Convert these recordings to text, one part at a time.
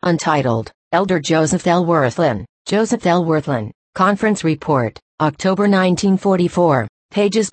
Untitled, Elder Joseph L. Wirthlin, Joseph L. Wirthlin, Conference Report, October 1944, pages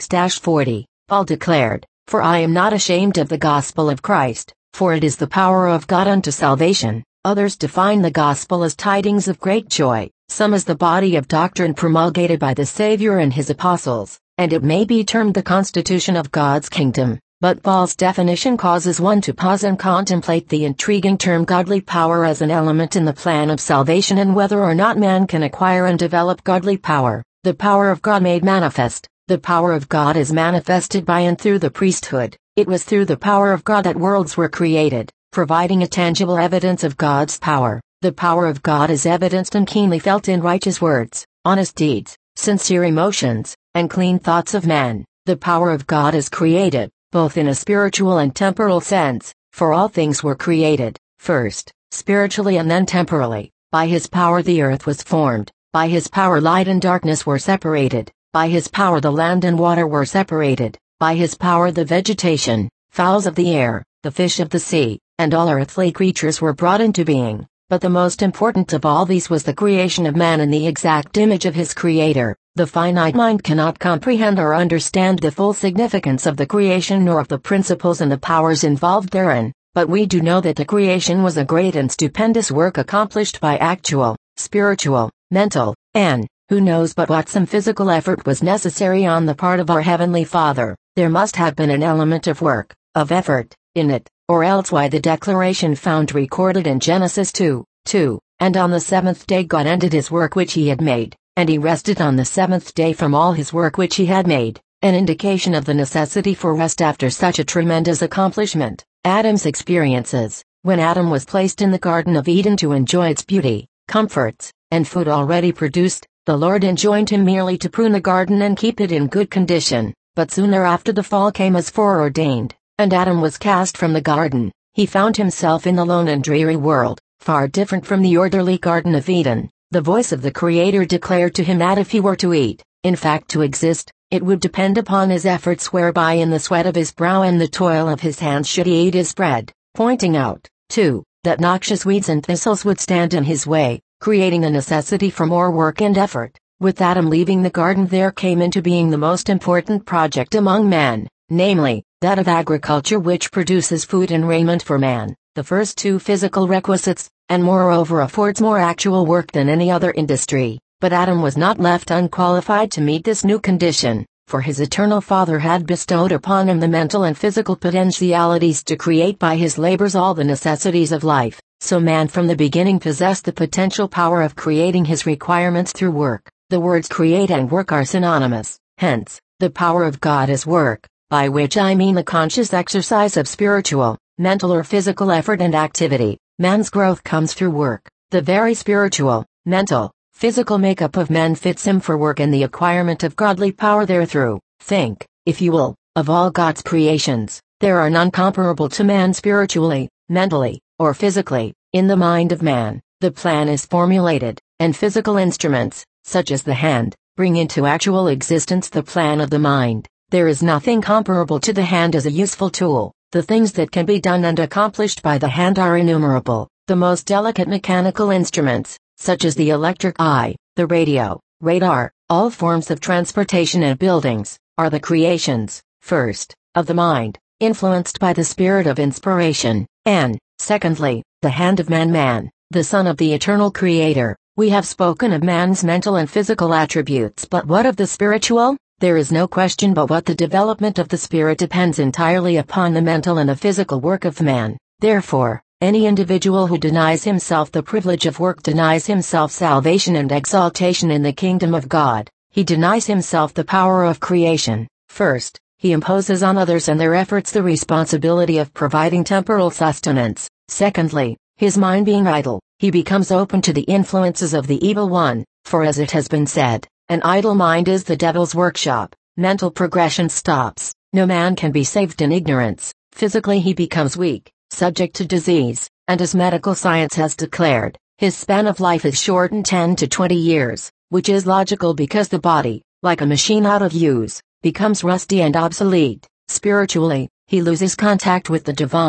36-40. Paul declared, "For I am not ashamed of the gospel of Christ, for it is the power of God unto salvation." Others define the gospel as tidings of great joy, some as the body of doctrine promulgated by the Savior and his apostles, and it may be termed the constitution of God's kingdom. But Paul's definition causes one to pause and contemplate the intriguing term godly power as an element in the plan of salvation and whether or not man can acquire and develop godly power, the power of God made manifest. The power of God is manifested by and through the priesthood. It was through the power of God that worlds were created, providing a tangible evidence of God's power. The power of God is evidenced and keenly felt in righteous words, honest deeds, sincere emotions, and clean thoughts of man. The power of God is created, both in a spiritual and temporal sense, for all things were created, first, spiritually and then temporally. By his power the earth was formed, by his power light and darkness were separated, by his power the land and water were separated, by his power the vegetation, fowls of the air, the fish of the sea, and all earthly creatures were brought into being. But the most important of all these was the creation of man in the exact image of his Creator. The finite mind cannot comprehend or understand the full significance of the creation nor of the principles and the powers involved therein, but we do know that the creation was a great and stupendous work accomplished by actual, spiritual, mental, and, who knows but what some physical effort was necessary on the part of our Heavenly Father. There must have been an element of work, of effort, in it, or else why the declaration found recorded in Genesis 2:2, "And on the seventh day God ended his work which he had made, and he rested on the seventh day from all his work which he had made," an indication of the necessity for rest after such a tremendous accomplishment. Adam's experiences. When Adam was placed in the Garden of Eden to enjoy its beauty, comforts, and food already produced, the Lord enjoined him merely to prune the garden and keep it in good condition. But soon thereafter the fall came as foreordained, and Adam was cast from the garden. He found himself in the lone and dreary world, far different from the orderly Garden of Eden. The voice of the Creator declared to him that if he were to eat, in fact to exist, it would depend upon his efforts whereby in the sweat of his brow and the toil of his hands should he eat his bread, pointing out, too, that noxious weeds and thistles would stand in his way, creating a necessity for more work and effort. With Adam leaving the garden there came into being the most important project among men, namely, that of agriculture which produces food and raiment for man, the first two physical requisites, and moreover affords more actual work than any other industry. But Adam was not left unqualified to meet this new condition, for his eternal Father had bestowed upon him the mental and physical potentialities to create by his labors all the necessities of life, so man from the beginning possessed the potential power of creating his requirements through work. The words create and work are synonymous, hence, the power of God is work, by which I mean the conscious exercise of spiritual, mental or physical effort and activity. Man's growth comes through work. The very spiritual, mental, physical makeup of men fits him for work and the acquirement of godly power therethrough. Think, if you will, of all God's creations, there are none comparable to man spiritually, mentally, or physically. In the mind of man, the plan is formulated, and physical instruments, such as the hand, bring into actual existence the plan of the mind. There is nothing comparable to the hand as a useful tool. The things that can be done and accomplished by the hand are innumerable. The most delicate mechanical instruments, such as the electric eye, the radio, radar, all forms of transportation and buildings, are the creations, first, of the mind, influenced by the spirit of inspiration, and, secondly, the hand of man, the son of the eternal Creator. We have spoken of man's mental and physical attributes, but what of the spiritual? There is no question but what the development of the spirit depends entirely upon the mental and the physical work of man. Therefore, any individual who denies himself the privilege of work denies himself salvation and exaltation in the kingdom of God. He denies himself the power of creation. First, he imposes on others and their efforts the responsibility of providing temporal sustenance. Secondly, his mind being idle, he becomes open to the influences of the evil one, for as it has been said, an idle mind is the devil's workshop. Mental progression stops. No man can be saved in ignorance. Physically he becomes weak, subject to disease, and as medical science has declared, his span of life is shortened 10 to 20 years, which is logical because the body, like a machine out of use, becomes rusty and obsolete. Spiritually, he loses contact with the divine,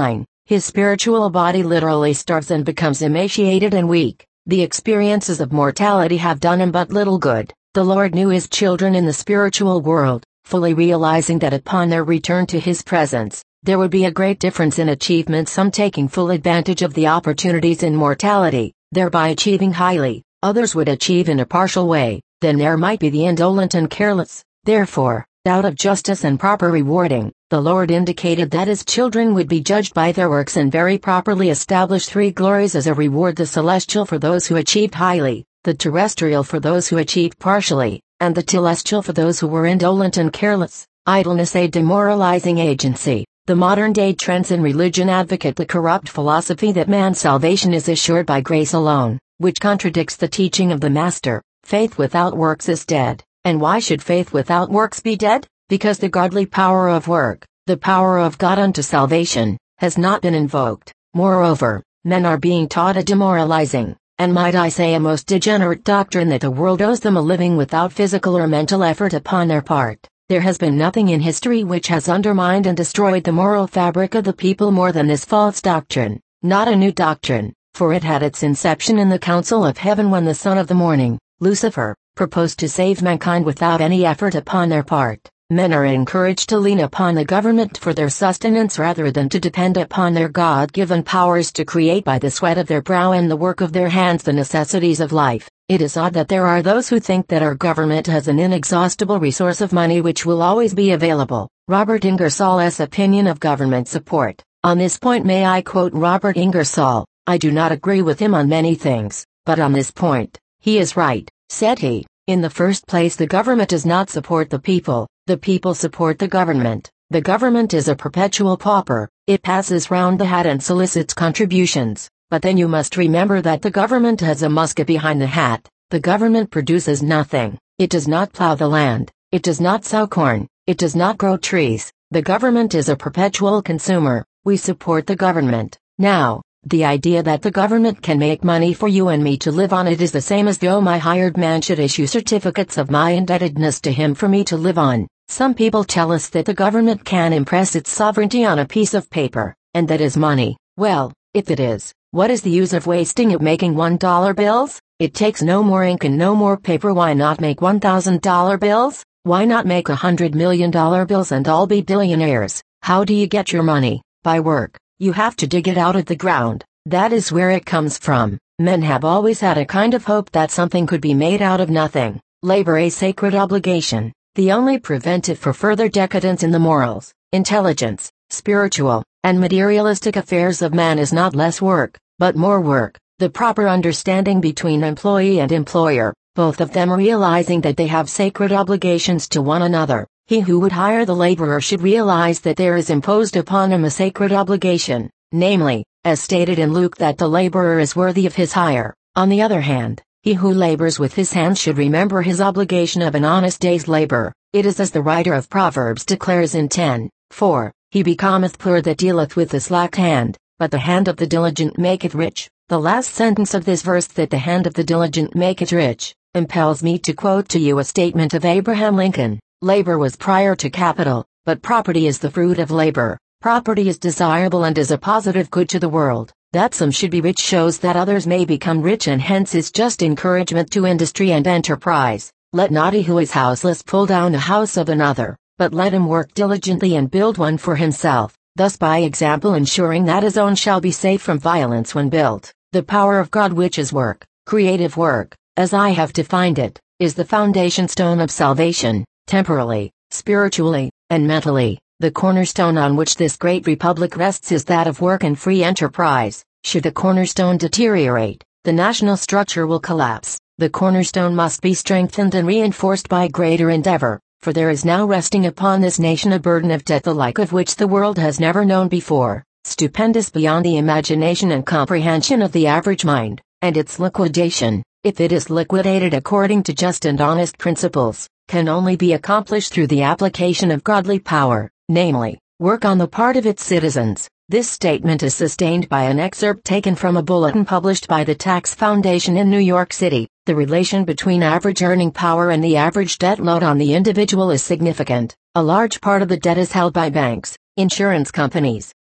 His spiritual body literally starves and becomes emaciated and weak. The experiences of mortality have done him but little good. The Lord knew his children in the spiritual world, fully realizing that upon their return to his presence, there would be a great difference in achievement, some taking full advantage of the opportunities in mortality, thereby achieving highly, others would achieve in a partial way, then there might be the indolent and careless. Therefore, out of justice and proper rewarding, the Lord indicated that his children would be judged by their works and very properly established three glories as a reward: the celestial for those who achieved highly, the terrestrial for those who achieved partially, and the telestial for those who were indolent and careless. Idleness, a demoralizing agency. The modern-day trends in religion advocate the corrupt philosophy that man's salvation is assured by grace alone, which contradicts the teaching of the Master. Faith without works is dead. And why should faith without works be dead? Because the godly power of work, the power of God unto salvation, has not been invoked. Moreover, men are being taught a demoralizing, and might I say a most degenerate doctrine that the world owes them a living without physical or mental effort upon their part. There has been nothing in history which has undermined and destroyed the moral fabric of the people more than this false doctrine. Not a new doctrine, for it had its inception in the council of heaven when the son of the morning, Lucifer, proposed to save mankind without any effort upon their part. Men are encouraged to lean upon the government for their sustenance rather than to depend upon their God-given powers to create by the sweat of their brow and the work of their hands the necessities of life. It is odd that there are those who think that our government has an inexhaustible resource of money which will always be available. Robert Ingersoll's opinion of government support. On this point may I quote Robert Ingersoll: "I do not agree with him on many things, but on this point, he is right," said he. "In the first place, the government does not support the people support the government. The government is a perpetual pauper, it passes round the hat and solicits contributions. But then you must remember that the government has a musket behind the hat. The government produces nothing. It does not plow the land. It does not sow corn. It does not grow trees. The government is a perpetual consumer. We support the government. Now, the idea that the government can make money for you and me to live on it is the same as though my hired man should issue certificates of my indebtedness to him for me to live on. Some people tell us that the government can impress its sovereignty on a piece of paper, and that is money. Well, if it is, what is the use of wasting it making $1 bills? It takes no more ink and no more paper. Why not make $1,000 bills? Why not make $100 million bills and all be billionaires? How do you get your money? By work. You have to dig it out of the ground. That is where it comes from. Men have always had a kind of hope that something could be made out of nothing. Labor, a sacred obligation. The only preventive for further decadence in the morals, intelligence, spiritual, and materialistic affairs of man is not less work, but more work. The proper understanding between employee and employer, both of them realizing that they have sacred obligations to one another. He who would hire the laborer should realize that there is imposed upon him a sacred obligation, namely, as stated in Luke, that the laborer is worthy of his hire. On the other hand, he who labors with his hands should remember his obligation of an honest day's labor. It is as the writer of Proverbs declares in 10:4, he becometh poor that dealeth with the slack hand, but the hand of the diligent maketh rich. The last sentence of this verse, that the hand of the diligent maketh rich, impels me to quote to you a statement of Abraham Lincoln. Labor was prior to capital, but property is the fruit of labor. Property is desirable and is a positive good to the world. That some should be rich shows that others may become rich, and hence is just encouragement to industry and enterprise. Let not he who is houseless pull down the house of another, but let him work diligently and build one for himself, thus by example ensuring that his own shall be safe from violence when built. The power of God, which is work, creative work, as I have defined it, is the foundation stone of salvation, temporally, spiritually, and mentally. The cornerstone on which this great republic rests is that of work and free enterprise. Should the cornerstone deteriorate, the national structure will collapse. The cornerstone must be strengthened and reinforced by greater endeavor, for there is now resting upon this nation a burden of debt the like of which the world has never known before, stupendous beyond the imagination and comprehension of the average mind, and its liquidation, if it is liquidated according to just and honest principles, can only be accomplished through the application of godly power, namely, work on the part of its citizens. This statement is sustained by an excerpt taken from a bulletin published by the Tax Foundation in New York City. The relation between average earning power and the average debt load on the individual is significant. A large part of the debt is held by banks, insurance companies,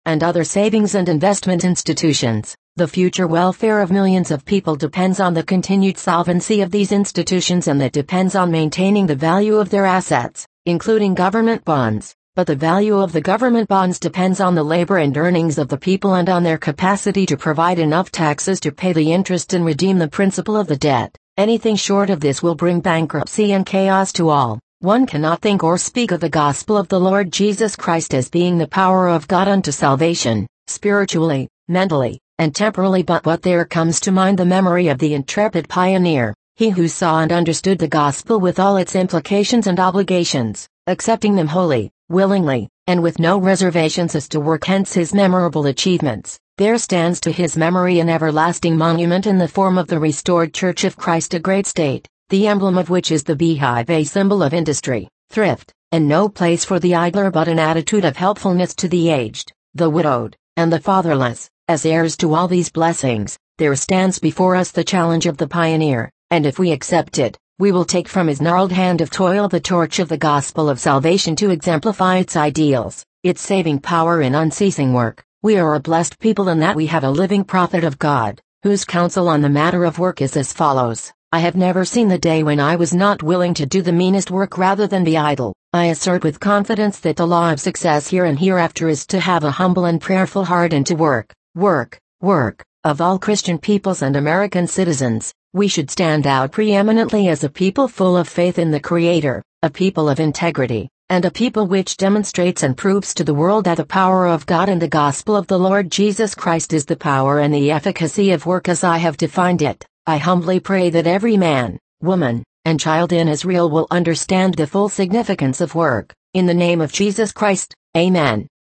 and other savings and investment institutions. The future welfare of millions of people depends on the continued solvency of these institutions, and that depends on maintaining the value of their assets, including government bonds. But the value of the government bonds depends on the labor and earnings of the people and on their capacity to provide enough taxes to pay the interest and redeem the principal of the debt. Anything short of this will bring bankruptcy and chaos to all. One cannot think or speak of the gospel of the Lord Jesus Christ as being the power of God unto salvation, spiritually, mentally, and temporally, but what there comes to mind the memory of the intrepid pioneer, he who saw and understood the gospel with all its implications and obligations, accepting them wholly, willingly, and with no reservations as to work, hence his memorable achievements. There stands to his memory an everlasting monument in the form of the restored Church of Christ, a great state, the emblem of which is the beehive, a symbol of industry, thrift, and no place for the idler, but an attitude of helpfulness to the aged, the widowed, and the fatherless. As heirs to all these blessings, there stands before us the challenge of the pioneer, and if we accept it, we will take from his gnarled hand of toil the torch of the gospel of salvation to exemplify its ideals, its saving power in unceasing work. We are a blessed people in that we have a living prophet of God, whose counsel on the matter of work is as follows: I have never seen the day when I was not willing to do the meanest work rather than be idle. I assert with confidence that the law of success here and hereafter is to have a humble and prayerful heart, and to work. Of all Christian peoples and American citizens, we should stand out preeminently as a people full of faith in the Creator, a people of integrity, and a people which demonstrates and proves to the world that the power of God and the gospel of the Lord Jesus Christ is the power and the efficacy of work as I have defined it. I humbly pray that every man, woman, and child in Israel will understand the full significance of work. In the name of Jesus Christ, Amen.